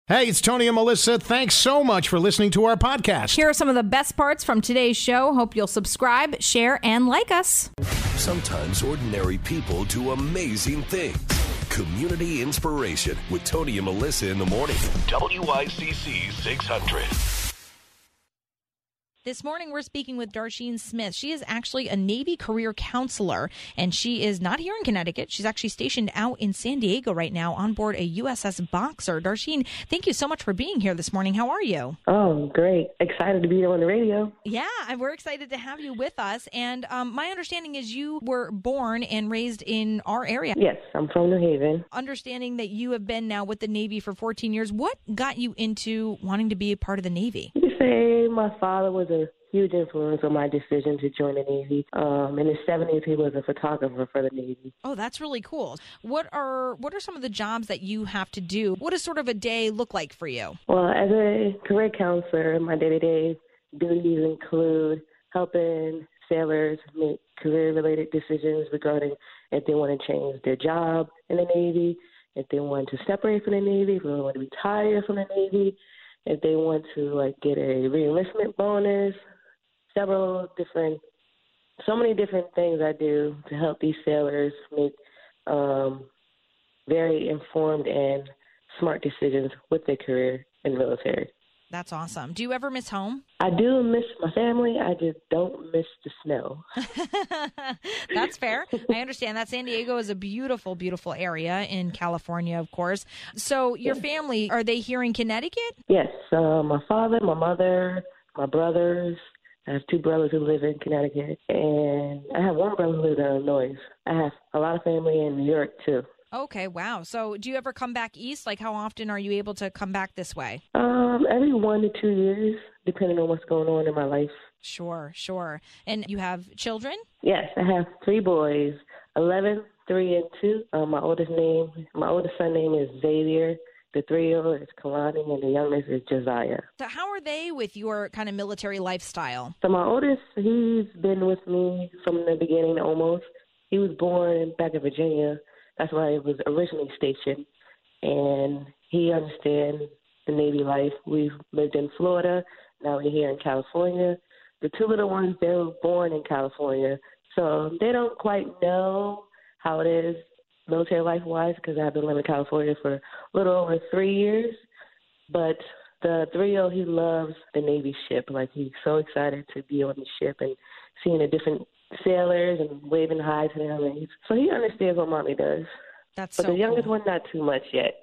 Hey, it's Tony and Melissa. Thanks so much for listening to our podcast. Here are some of the best parts from today's show. Hope you'll subscribe, share, and like us. Sometimes ordinary people do amazing things. Community inspiration with Tony and Melissa in the morning. WICC 600. This morning, we're speaking with Darsheen Smith. She is actually a Navy career counselor, and she is not here in Connecticut. She's actually stationed out in San Diego right now on board a USS Boxer. Darsheen, thank you so much for being here this morning. How are you? Oh, great. Excited to be on the radio. Yeah, and we're excited to have you with us. And my understanding is you were born and raised in our area. Yes, I'm from New Haven. Understanding that you have been now with the Navy for 14 years, what got you into wanting to be a part of the Navy? You could say my father was a huge influence on my decision to join the Navy. In his 70s, he was a photographer for the Navy. Oh, that's really cool. What are some of the jobs that you have to do? What does sort of a day look like for you? Well, as a career counselor, my day-to-day duties include helping sailors make career-related decisions regarding if they want to change their job in the Navy, if they want to separate from the Navy, if they want to retire from the Navy, if they want to get a reenlistment bonus. So many different things I do to help these sailors make very informed and smart decisions with their career in the military. That's awesome. Do you ever miss home? I do miss my family. I just don't miss the snow. That's fair. I understand that. San Diego is a beautiful, beautiful area in California, of course. So your family, are they here in Connecticut? Yes. My father, my mother, my brothers. I have two brothers who live in Connecticut, and I have one brother who lives in Illinois. I have a lot of family in New York, too. Okay, wow. So do you ever come back east? Like, how often are you able to come back this way? Every 1 to 2 years, depending on what's going on in my life. Sure. And you have children? Yes, I have 3 boys, 11, 3, and 2. My oldest son name is Xavier. The 3-year-old is Kalani, and the youngest is Josiah. So how are they with your kind of military lifestyle? So my oldest, he's been with me from the beginning almost. He was born back in Virginia. That's where he was originally stationed. And he understands the Navy life. We've lived in Florida. Now we're here in California. The 2 little ones, they were born in California. So they don't quite know how it is military life-wise, because I've been living in California for a little over 3 years. But the 3-year-old, he loves the Navy ship. Like, he's so excited to be on the ship and seeing the different sailors and waving hi to them. So he understands what Mommy does. That's but so the youngest cool. one, not too much yet.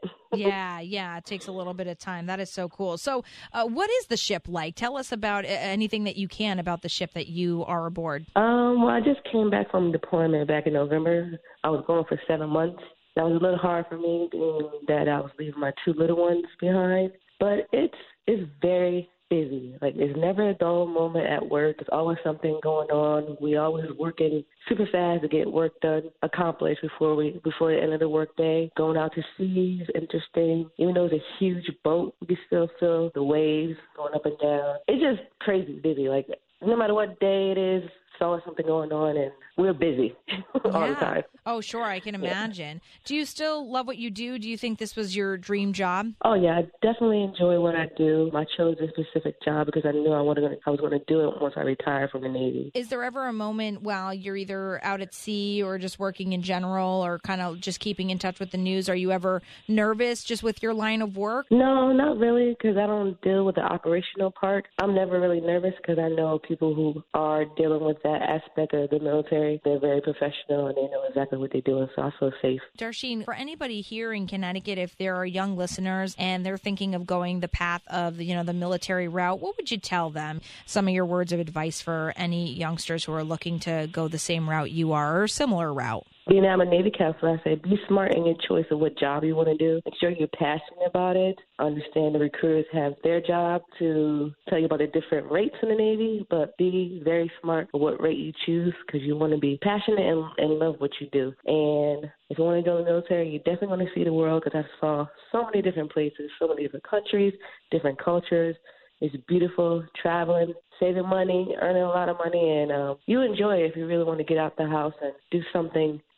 Yeah, it takes a little bit of time. That is so cool. So what is the ship like? Tell us about anything that you can about the ship that you are aboard. Well, I just came back from deployment back in November. I was gone for 7 months. That was a little hard for me, being that I was leaving my 2 little ones behind. But it's very busy. Like, there's never a dull moment at work. There's always something going on. We always working super fast to get work done, accomplished before the end of the workday. Going out to sea is interesting. Even though it's a huge boat, we can still feel the waves going up and down. It's just crazy busy. Like, no matter what day it is, there's always something going on, and we're busy all the time. Oh, sure, I can imagine. Do you still love what you do? Do you think this was your dream job? Oh, yeah, I definitely enjoy what I do. I chose a specific job because I knew I was going to do it once I retired from the Navy. Is there ever a moment while you're either out at sea or just working in general or kind of just keeping in touch with the news? Are you ever nervous just with your line of work? No, not really, because I don't deal with the operational part. I'm never really nervous because I know people who are dealing with that aspect of the military. They're very professional and they know exactly what they're doing, so I feel safe. Darsheen, for anybody here in Connecticut, if there are young listeners and they're thinking of going the path of the military route, what would you tell them? Some of your words of advice for any youngsters who are looking to go the same route you are or similar route? Being I'm a Navy counselor, I say be smart in your choice of what job you want to do. Make sure you're passionate about it. Understand the recruiters have their job to tell you about the different rates in the Navy, but be very smart of what rate you choose because you want to be passionate and love what you do. And if you want to go in the military, you're definitely going to see the world because I saw so many different places, so many different countries, different cultures. It's beautiful, traveling, saving money, earning a lot of money, and you enjoy it if you really want to get out the house and do something that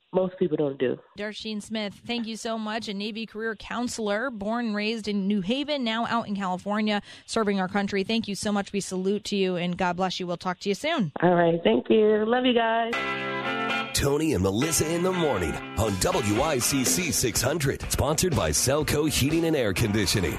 most people don't do. Darsheen Smith, thank you so much. A Navy career counselor, born and raised in New Haven, now out in California, serving our country. Thank you so much. We salute to you, and God bless you. We'll talk to you soon. All right. Thank you. Love you guys. Tony and Melissa in the morning on WICC 600. Sponsored by Selco Heating and Air Conditioning.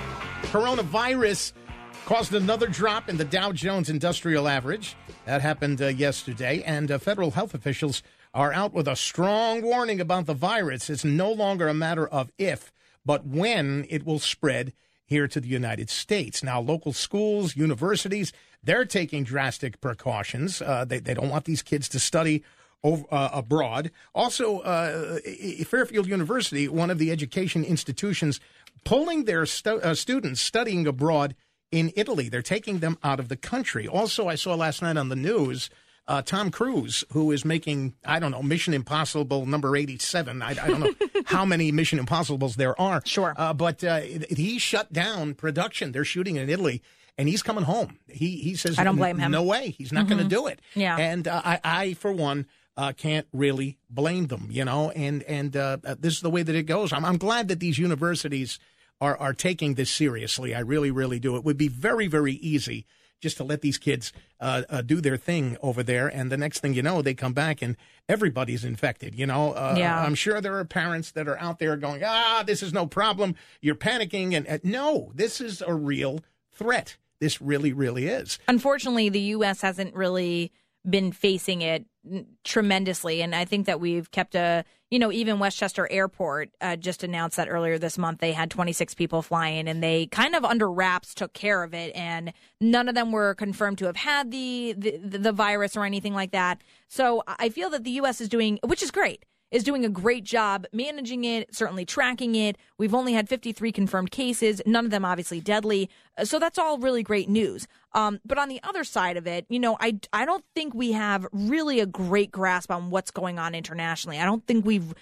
Coronavirus caused another drop in the Dow Jones Industrial Average. That happened yesterday, and federal health officials are out with a strong warning about the virus. It's no longer a matter of if, but when it will spread here to the United States. Now, local schools, universities, they're taking drastic precautions. They don't want these kids to study abroad. Also, Fairfield University, one of the education institutions, pulling their students studying abroad in Italy. They're taking them out of the country. Also, I saw last night on the news, Tom Cruise, who is making, I don't know, Mission Impossible number 87. I don't know how many Mission Impossibles there are. Sure. But he shut down production. They're shooting in Italy, and he's coming home. He says, I don't blame him. No way. He's not going to do it. Yeah. And I, for one, can't really blame them, and this is the way that it goes. I'm glad that these universities are taking this seriously. I really, really do. It would be very, very easy just to let these kids do their thing over there, and the next thing you know, they come back and everybody's infected, Yeah. I'm sure there are parents that are out there going, this is no problem. You're panicking. And no, this is a real threat. This really, really is. Unfortunately, the U.S. hasn't really been facing it tremendously, and I think that we've kept even Westchester Airport just announced that earlier this month they had 26 people flying, and they kind of under wraps took care of it, and none of them were confirmed to have had the virus or anything like that. So I feel that the U.S. is doing, which is great, is doing a great job managing it, certainly tracking it. We've only had 53 confirmed cases, none of them obviously deadly. So that's all really great news. But on the other side of it, I don't think we have really a great grasp on what's going on internationally. I don't think we've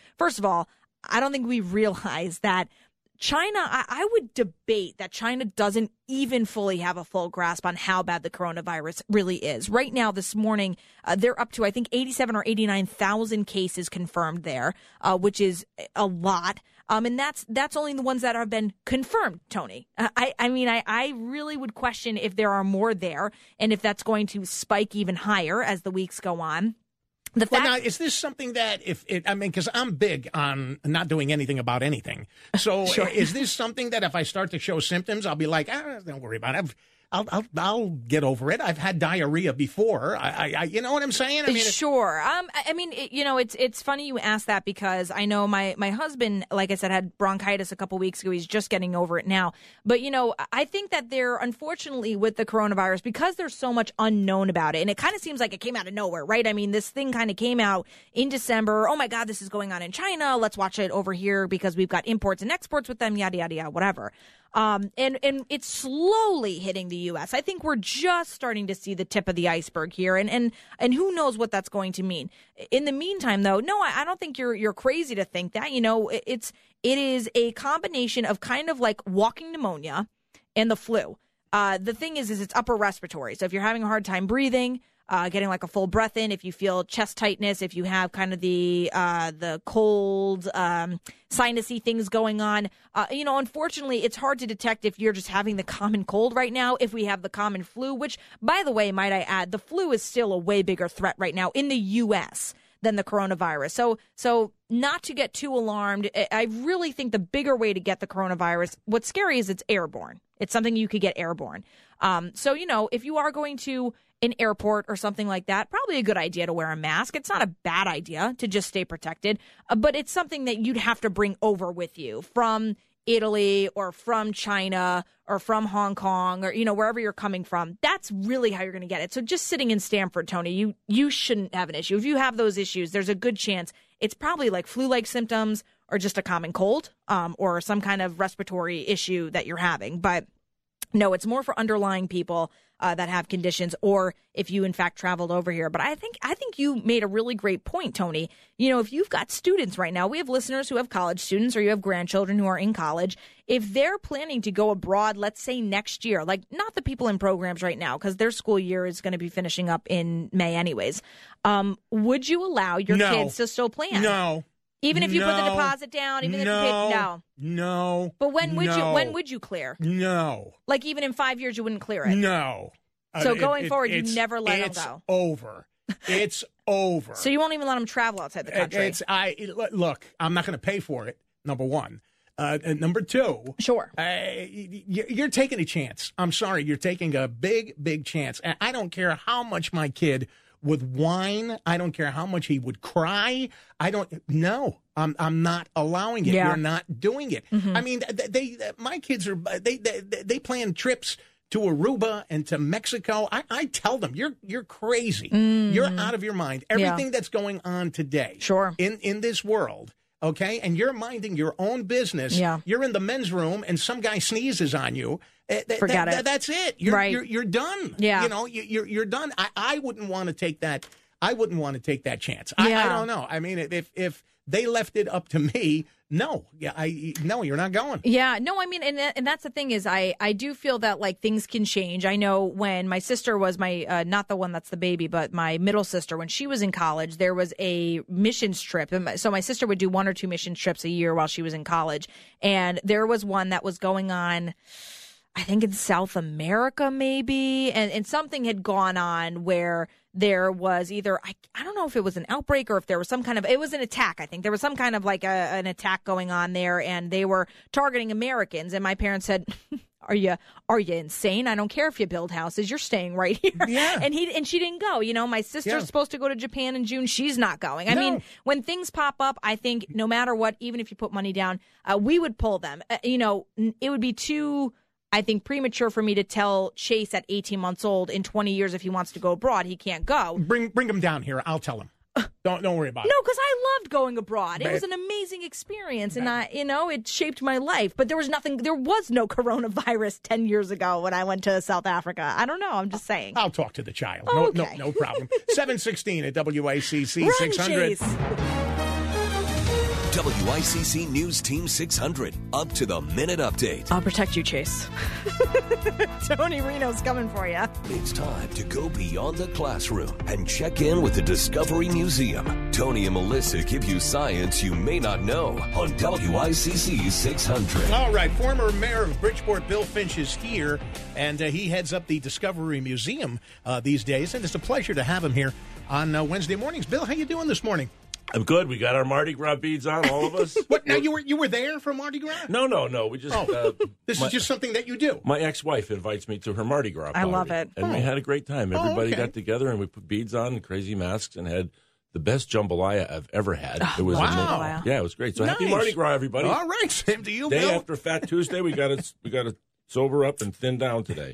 realized that China, I would debate that China doesn't even fully have a full grasp on how bad the coronavirus really is. Right now, this morning, they're up to, I think, 87 or 89,000 cases confirmed there, which is a lot. And that's only the ones that have been confirmed, Tony. I really would question if there are more there and if that's going to spike even higher as the weeks go on. Now, is this something that because I'm big on not doing anything about anything. So Sure. Is this something that if I start to show symptoms, I'll be like, don't worry about it. I'll get over it. I've had diarrhea before. I you know what I'm saying? Sure. It's funny you ask that because I know my husband, like I said, had bronchitis a couple weeks ago. He's just getting over it now. But, I think that there, unfortunately, with the coronavirus, because there's so much unknown about it, and it kind of seems like it came out of nowhere, right? I mean, this thing kind of came out in December. Oh, my God, this is going on in China. Let's watch it over here because we've got imports and exports with them, yada, yada, yada, whatever. And it's slowly hitting the U.S. I think we're just starting to see the tip of the iceberg here, and who knows what that's going to mean. In the meantime, though, no, I don't think you're crazy to think that. It is a combination of kind of like walking pneumonia and the flu. The thing is it's upper respiratory. So if you're having a hard time breathing, getting like a full breath in, if you feel chest tightness, if you have kind of the cold, sinusy things going on, unfortunately, it's hard to detect if you're just having the common cold right now. If we have the common flu, which, by the way, might I add, the flu is still a way bigger threat right now in the U.S. than the coronavirus. So not to get too alarmed, I really think the bigger way to get the coronavirus, what's scary is it's airborne. It's something you could get airborne. So, if you are going to an airport or something like that, probably a good idea to wear a mask. It's not a bad idea to just stay protected, but it's something that you'd have to bring over with you from Italy or from China or from Hong Kong or, wherever you're coming from. That's really how you're going to get it. So just sitting in Stamford, Tony, you shouldn't have an issue. If you have those issues, there's a good chance it's probably like flu-like symptoms or just a common cold or some kind of respiratory issue that you're having. But No, it's more for underlying people that have conditions, or if you in fact traveled over here. But I think you made a really great point, Tony. You know, if you've got students right now, we have listeners who have college students, or you have grandchildren who are in college. If they're planning to go abroad, let's say next year, like not the people in programs right now, because their school year is going to be finishing up in May anyways. Would you allow your kids to still plan? No. Even if you put the deposit down, even if you paid, no. But when would you clear? No. Like even in 5 years, you wouldn't clear it. No. So going forward, you never let them go. It's over. It's over. So you won't even let them travel outside the country. Look, I'm not going to pay for it. Number one. Number two. Sure. You're taking a chance. I'm sorry. You're taking a big, big chance. And I don't care how much my kid would whine. I don't care how much he would cry. I'm not allowing it. Yeah. You're not doing it. Mm-hmm. I mean, my kids they plan trips to Aruba and to Mexico. I tell them, you're crazy. You're out of your mind. Everything that's going on today Sure. in this world, okay, and you're minding your own business. Yeah. You're in the men's room and some guy sneezes on you. Forget it. That's it. You're Right. you're done. Yeah. You know, you're done. I wouldn't want to take that. I wouldn't want to take that chance. Yeah. I don't know. I mean, if they left it up to me, no, you're not going. Yeah, no, I mean, and that's the thing is, I do feel that like things can change. I know when my sister was my not the one that's the baby, but my middle sister, when she was in college, there was a missions trip. So my sister would do 1 or 2 mission trips a year while she was in college, and there was one that was going on, I think in South America maybe, and something had gone on where there was either, I don't know if it was an outbreak or if there was some kind of, it was an attack, I think. There was some kind of like an attack going on there, and they were targeting Americans, and my parents said, Are you insane? I don't care if you build houses. You're staying right here. Yeah. And she didn't go. You know, my sister's supposed to go to Japan in June. She's not going. I mean, when things pop up, I think no matter what, even if you put money down, we would pull them. It would be too, I think, premature for me to tell Chase at 18 months old in 20 years if he wants to go abroad, he can't go. Bring him down here. I'll tell him. Don't worry about it. No, because I loved going abroad. It was an amazing experience, and it shaped my life. But there was no coronavirus 10 years ago when I went to South Africa. I don't know. I'm just saying. I'll talk to the child. Oh, No problem. 716 at WICC Run, 600. Chase. WICC News Team 600, up to the minute update. I'll protect you, Chase. Tony Reno's coming for you. It's time to go beyond the classroom and check in with the Discovery Museum. Tony and Melissa give you science you may not know on WICC 600. All right, former mayor of Bridgeport, Bill Finch, is here, and he heads up the Discovery Museum these days, and it's a pleasure to have him here on Wednesday mornings. Bill, how you doing this morning? I'm good. We got our Mardi Gras beads on, all of us. What? Now you were there for Mardi Gras? No. We just. This is just something that you do. My ex-wife invites me to her Mardi Gras party. I love it. And we had a great time. Everybody got together and we put beads on and crazy masks and had the best jambalaya I've ever had. It was wow. Yeah, it was great. So Nice. happy Mardi Gras, everybody. All right, same to you, Day Bill. after Fat Tuesday, we got to sober up and thin down today.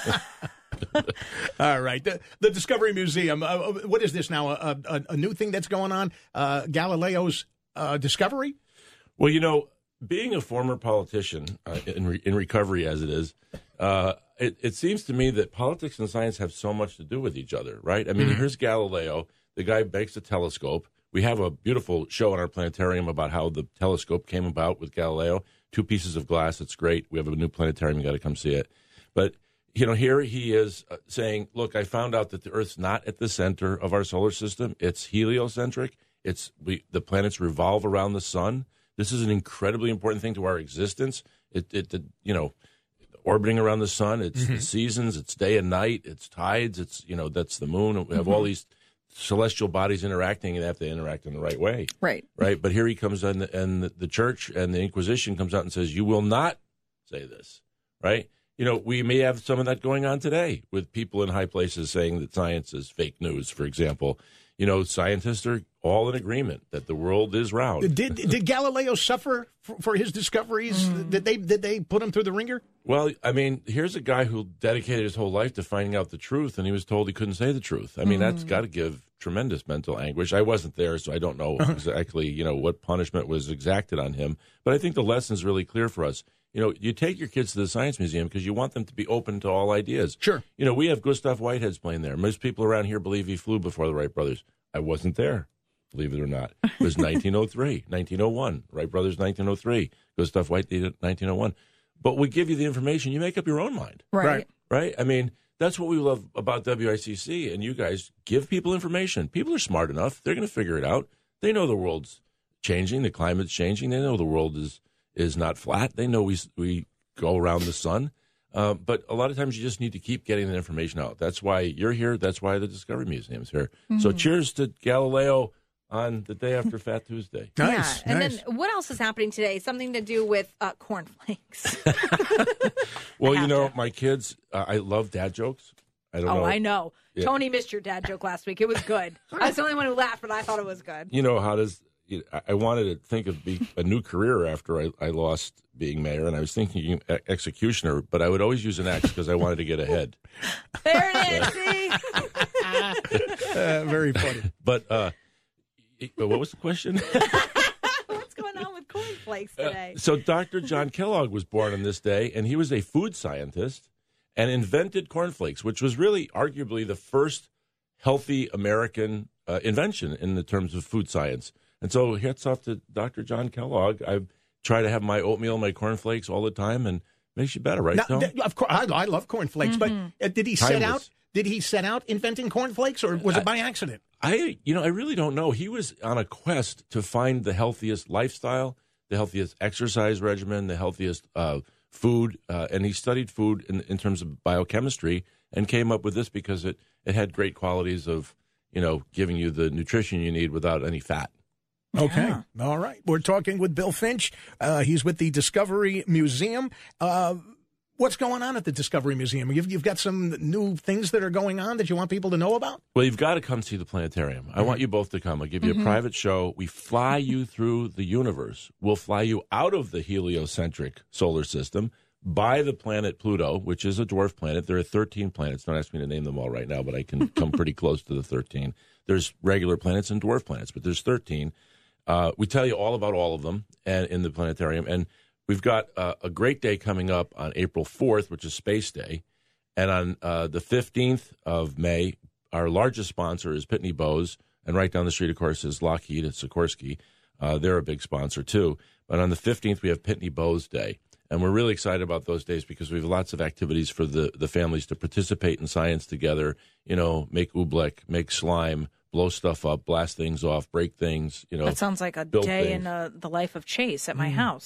All right. The Discovery Museum. What is this now? A new thing that's going on? Galileo's discovery? Well, being a former politician in recovery as it is, it seems to me that politics and science have so much to do with each other, right? I mean, here's Galileo. The guy makes a telescope. We have a beautiful show in our planetarium about how the telescope came about with Galileo. 2 pieces of glass. It's great. We have a new planetarium. You got to come see it. But here he is saying, look, I found out that the Earth's not at the center of our solar system. It's heliocentric. The planets revolve around the sun. This is an incredibly important thing to our existence. Orbiting around the sun, it's the seasons, it's day and night, it's tides, it's, that's the moon. We have all these celestial bodies interacting, and they have to interact in the right way. Right. Right. But here he comes in, and the church and the Inquisition comes out and says, you will not say this. Right. We may have some of that going on today with people in high places saying that science is fake news, for example. Scientists are all in agreement that the world is round. Did Galileo suffer for his discoveries? Did they put him through the ringer? Well, I mean, here's a guy who dedicated his whole life to finding out the truth, and he was told he couldn't say the truth. I mean, that's got to give tremendous mental anguish. I wasn't there, so I don't know exactly, what punishment was exacted on him. But I think the lesson's really clear for us. you take your kids to the Science Museum because you want them to be open to all ideas. Sure. We have Gustav Whitehead's plane there. Most people around here believe he flew before the Wright brothers. I wasn't there, believe it or not. It was 1903, 1901. Wright brothers, 1903. Gustav Whitehead, 1901. But we give you the information. You make up your own mind. Right. Right? I mean, that's what we love about WICC, and you guys give people information. People are smart enough. They're going to figure it out. They know the world's changing. The climate's changing. They know the world is not flat. They know we go around the sun. But a lot of times you just need to keep getting the information out. That's why you're here. That's why the Discovery Museum's here. So cheers to Galileo on the day after Fat Tuesday. Nice. Yeah. And nice. then what else is happening today? Something to do with cornflakes. Well, my kids, I love dad jokes. I don't know. I know. Yeah. Tony missed your dad joke last week. It was good. I was the only one who laughed, but I thought it was good. I wanted to think of a new career after I lost being mayor, and I was thinking executioner, but I would always use an X because I wanted to get ahead. There it is, see? Very funny. But what was the question? What's going on with cornflakes today? So Dr. John Kellogg was born on this day, and he was a food scientist and invented cornflakes, which was really arguably the first healthy American invention in the terms of food science. And so hats off to Dr. John Kellogg. I try to have my oatmeal, my cornflakes all the time, and makes you better, right, Tom? Of course, I love cornflakes, but did he set out inventing cornflakes, or was it by accident? I really don't know. He was on a quest to find the healthiest lifestyle, the healthiest exercise regimen, the healthiest food, and he studied food in terms of biochemistry and came up with this because it had great qualities of, giving you the nutrition you need without any fat. Okay. Yeah. All right. We're talking with Bill Finch. He's with the Discovery Museum. What's going on at the Discovery Museum? You've got some new things that are going on that you want people to know about? Well, you've got to come see the planetarium. I want you both to come. I'll give you a private show. We fly you through the universe. We'll fly you out of the heliocentric solar system by the planet Pluto, which is a dwarf planet. There are 13 planets. Don't ask me to name them all right now, but I can come pretty close to the 13. There's regular planets and dwarf planets, but there's 13. We tell you all about all of them and in the planetarium. And we've got a great day coming up on April 4th, which is Space Day. And on the 15th of May, our largest sponsor is Pitney Bowes. And right down the street, of course, is Lockheed and Sikorsky. They're a big sponsor, too. But on the 15th, we have Pitney Bowes Day. And we're really excited about those days because we have lots of activities for the families to participate in science together, make oobleck, make slime, blow stuff up, blast things off, break things, That sounds like a day things. in the life of Chase at my house.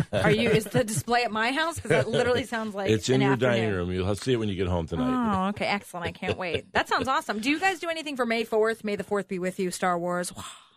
Is the display at my house? Because that literally sounds like it's in an your afternoon. dining room. You'll see it when you get home tonight. Oh, okay. Excellent. I can't wait. That sounds awesome. Do you guys do anything for May 4th? May the 4th be with you, Star Wars.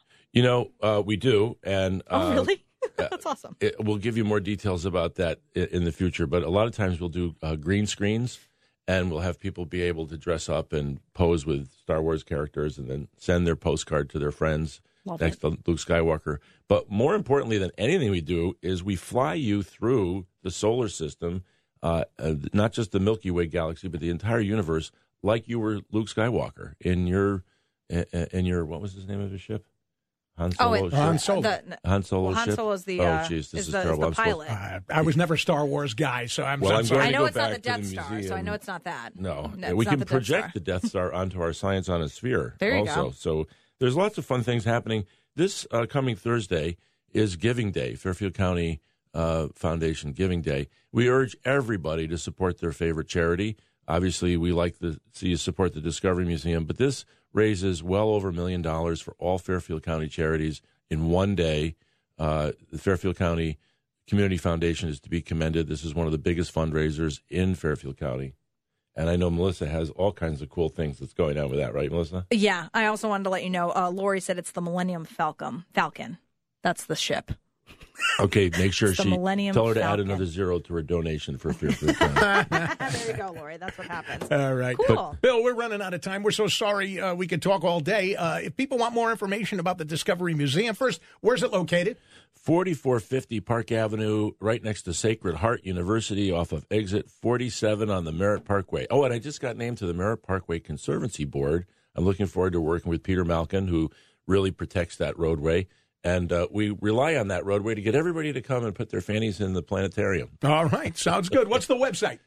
We do. And really? That's awesome. We'll give you more details about that in the future. But a lot of times we'll do green screens, and we'll have people be able to dress up and pose with Star Wars characters and then send their postcard to their friends next to Luke Skywalker. But more importantly than anything we do is we fly you through the solar system, not just the Milky Way galaxy, but the entire universe, like you were Luke Skywalker in your what was the name of his ship? Han Solo. Han Solo. Han Solo ship. Han Solo's the jeez, this is terrible. the pilot. I was never a Star Wars guy, so I'm Well, I'm sorry. going I to know go it's not back the to Death the Star, so I museum. know it's not that. No, it's we not can the Death project Star. the Death Star onto our Science on a Sphere. There you also. go. So there's lots of fun things happening. This coming Thursday is Giving Day, Fairfield County Foundation Giving Day. We urge everybody to support their favorite charity. Obviously, we like to see you support the Discovery Museum, but this raises well over $1 million for all Fairfield County charities in one day. The Fairfield County Community Foundation is to be commended. This is one of the biggest fundraisers in Fairfield County. And I know Melissa has all kinds of cool things that's going on with that, right, Melissa? Yeah. I also wanted to let you know, Lori said it's the Millennium Falcon. That's the ship. Okay, make sure It's the she Millennium tell her to add Falcon. another zero to her donation for Fairfield County. There you go, Lori. That's what happens. All right. Cool. Bill, we're running out of time. We're so sorry we could talk all day. If people want more information about the Discovery Museum, first, where's it located? 4450 Park Avenue, right next to Sacred Heart University, off of exit 47 on the Merritt Parkway. Oh, and I just got named to the Merritt Parkway Conservancy Board. I'm looking forward to working with Peter Malkin, who really protects that roadway. And we rely on that roadway to get everybody to come and put their fannies in the planetarium. All right. Sounds good. What's the website?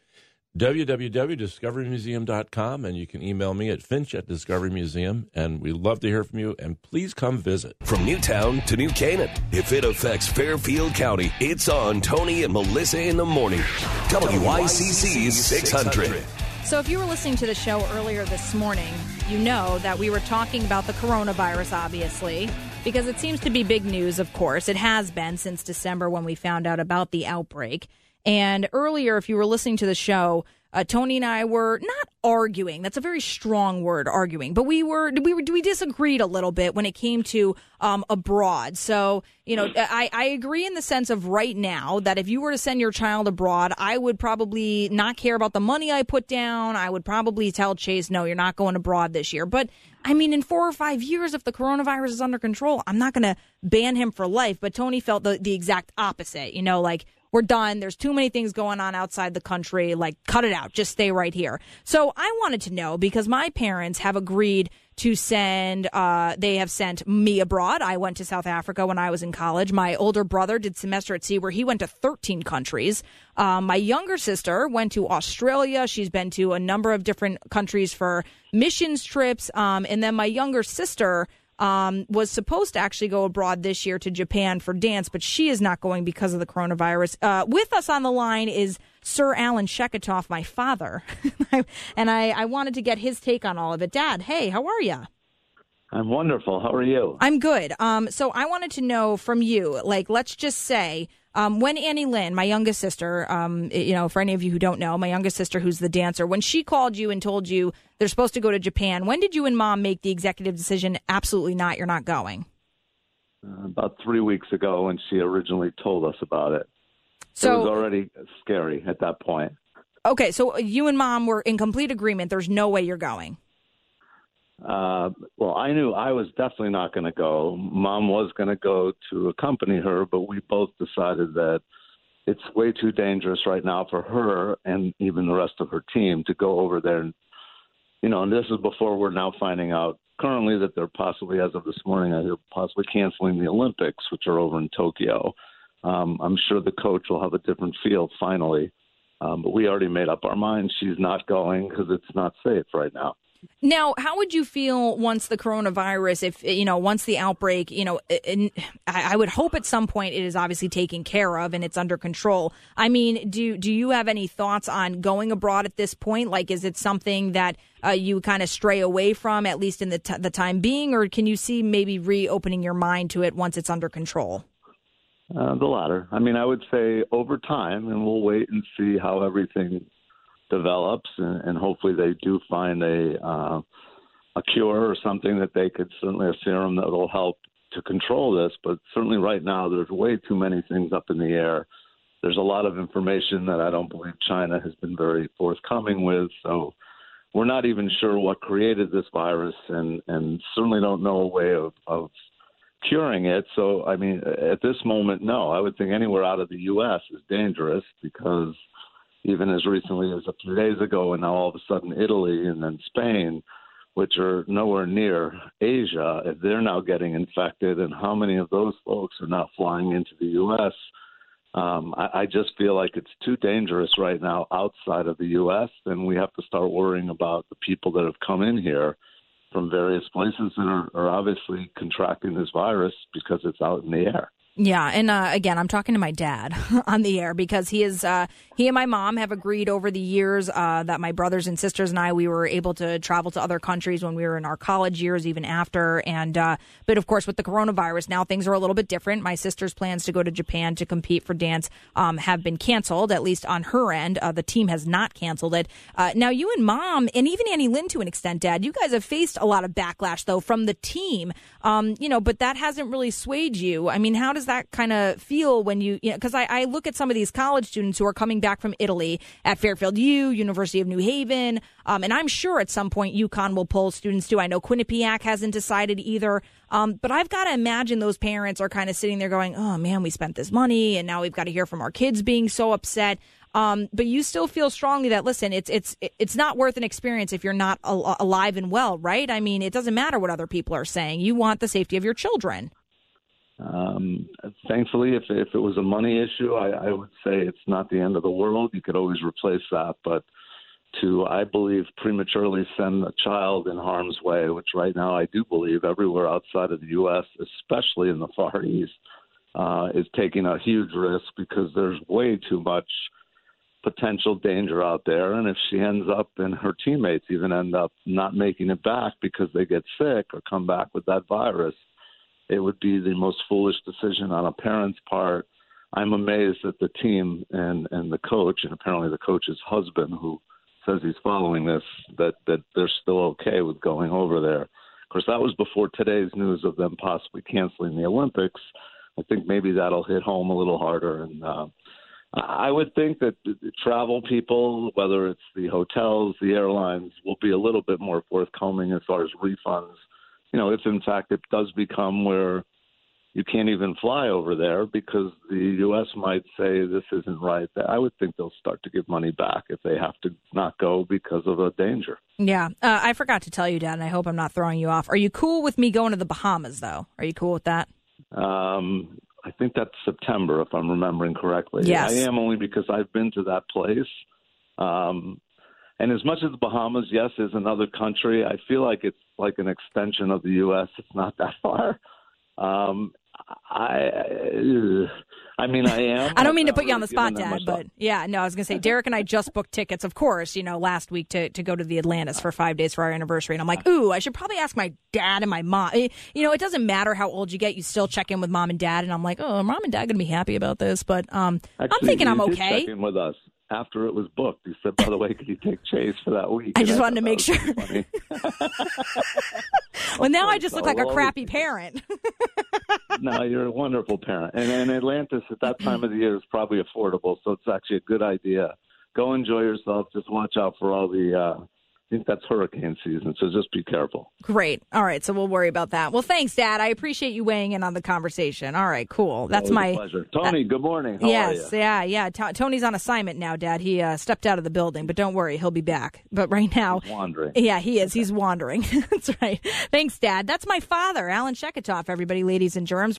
www.discoverymuseum.com, and you can email me at finch@discoverymuseum, and we love to hear from you, and please come visit. From Newtown to New Canaan, if it affects Fairfield County, it's on Tony and Melissa in the morning. WICC 600. So if you were listening to the show earlier this morning, you know that we were talking about the coronavirus, obviously, because it seems to be big news, of course. It has been since December when we found out about the outbreak. And earlier, if you were listening to the show, Tony and I were not arguing. That's a very strong word, arguing. But we disagreed a little bit when it came to abroad. So, I agree in the sense of right now that if you were to send your child abroad, I would probably not care about the money I put down. I would probably tell Chase, no, you're not going abroad this year. But I mean, in 4 or 5 years, if the coronavirus is under control, I'm not going to ban him for life. But Tony felt the exact opposite, we're done. There's too many things going on outside the country. Cut it out. Just stay right here. So I wanted to know, because my parents have agreed to they have sent me abroad. I went to South Africa when I was in college. My older brother did semester at sea where he went to 13 countries. My younger sister went to Australia. She's been to a number of different countries for missions trips. And then my younger sister was supposed to actually go abroad this year to Japan for dance, but she is not going because of the coronavirus. With us on the line is Sir Alan Sheketoff, my father, and I wanted to get his take on all of it. Dad, hey, how are you? I'm wonderful. How are you? I'm good. So I wanted to know from you, let's just say, when Annie Lynn, my youngest sister, for any of you who don't know, my youngest sister who's the dancer, when she called you and told you they're supposed to go to Japan, when did you and Mom make the executive decision, absolutely not, you're not going? About 3 weeks ago when she originally told us about it. So, it was already scary at that point. Okay, so you and Mom were in complete agreement. There's no way you're going. Well, I knew I was definitely not going to go. Mom was going to go to accompany her, but we both decided that it's way too dangerous right now for her and even the rest of her team to go over there. And this is before we're now finding out currently that they're possibly, as of this morning, they're possibly canceling the Olympics, which are over in Tokyo. I'm sure the coach will have a different feel finally, but we already made up our minds. She's not going because it's not safe right now. Now, how would you feel once the coronavirus, once the outbreak, I would hope at some point it is obviously taken care of and it's under control. I mean, do you have any thoughts on going abroad at this point? Is it something that you kind of stray away from, at least in the time being, or can you see maybe reopening your mind to it once it's under control? The latter. I mean, I would say over time, and we'll wait and see how everything develops, and hopefully they do find a cure or something that they could, certainly a serum that will help to control this. But certainly right now there's way too many things up in the air. There's a lot of information that I don't believe China has been very forthcoming with. So we're not even sure what created this virus, and certainly don't know a way of curing it. So, I mean, at this moment, no. I would think anywhere out of the U.S. is dangerous because even as recently as a few days ago, and now all of a sudden Italy and then Spain, which are nowhere near Asia, if they're now getting infected, and how many of those folks are now flying into the U.S., I just feel like it's too dangerous right now outside of the U.S., and we have to start worrying about the people that have come in here from various places that are obviously contracting this virus because it's out in the air. Yeah, and again, I'm talking to my dad on the air because he and my mom have agreed over the years that my brothers and sisters and we were able to travel to other countries when we were in our college years, even after. And but of course, with the coronavirus, now things are a little bit different. My sister's plans to go to Japan to compete for dance have been canceled, at least on her end. The team has not canceled it. Now, you and Mom, and even Annie Lynn to an extent, Dad, you guys have faced a lot of backlash, though, from the team. But that hasn't really swayed you. I mean, how does that kind of feel when because I look at some of these college students who are coming back from Italy at Fairfield U, University of New Haven, and I'm sure at some point UConn will pull students too. I know Quinnipiac hasn't decided either, but I've got to imagine those parents are kind of sitting there going, oh man, we spent this money and now we've got to hear from our kids being so upset. But you still feel strongly that, listen, it's not worth an experience if you're not alive and well, right? I mean, it doesn't matter what other people are saying. You want the safety of your children. Thankfully, if it was a money issue, I would say it's not the end of the world. You could always replace that. But to, I believe, prematurely send a child in harm's way, which right now I do believe everywhere outside of the U.S., especially in the Far East, is taking a huge risk because there's way too much potential danger out there. And if she ends up and her teammates even end up not making it back because they get sick or come back with that virus, it would be the most foolish decision on a parent's part. I'm amazed at the team and the coach, and apparently the coach's husband, who says he's following this, that they're still okay with going over there. Of course, that was before today's news of them possibly canceling the Olympics. I think maybe that'll hit home a little harder. And I would think that the travel people, whether it's the hotels, the airlines, will be a little bit more forthcoming as far as refunds. You know, if in fact it does become where you can't even fly over there because the U.S. might say this isn't right, I would think they'll start to give money back if they have to not go because of a danger. Yeah. I forgot to tell you, Dad, and I hope I'm not throwing you off. Are you cool with me going to the Bahamas, though? Are you cool with that? I think that's September, if I'm remembering correctly. Yes. I am, only because I've been to that place. And as much as the Bahamas, yes, is another country, I feel like it's like an extension of the U.S. It's not that far. I mean, I am. I don't mean to put you on the spot, Dad, but yeah, no, I was going to say, Derek and I just booked tickets, of course, last week to go to the Atlantis for 5 days for our anniversary. And I'm like, ooh, I should probably ask my dad and my mom. It doesn't matter how old you get. You still check in with mom and dad. And I'm like, oh, mom and dad going to be happy about this. But I'm thinking I'm okay. Check in with us after it was booked. He said, by the way, could you take Chase for that week? I just wanted to make sure. Well, now I just look like a crappy parent. No, you're a wonderful parent. And Atlantis at that time of the year is probably affordable, so it's actually a good idea. Go enjoy yourself. Just watch out for all the I think that's hurricane season, so just be careful. Great. All right, so we'll worry about that. Well, thanks, Dad. I appreciate you weighing in on the conversation. All right, cool. That's my pleasure. Tony, good morning. How are you? Yeah. Tony's on assignment now, Dad. He stepped out of the building, but don't worry, he'll be back. But right now, he's wandering. Yeah, he is. He's wandering. That's right. Thanks, Dad. That's my father, Alan Sheketoff. Everybody, ladies and germs.